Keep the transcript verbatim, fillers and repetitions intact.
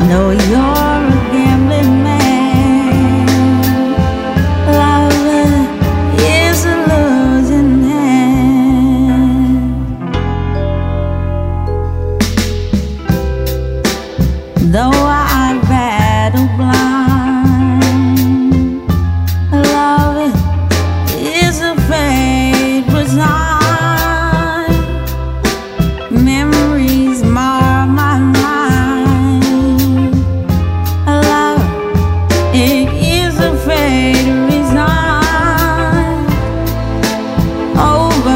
know you're a gambling man. Love is a losing hand. Though I battle blind, love is a fate resigned. Memories mar my mind. Love, it is a fate resigned. Over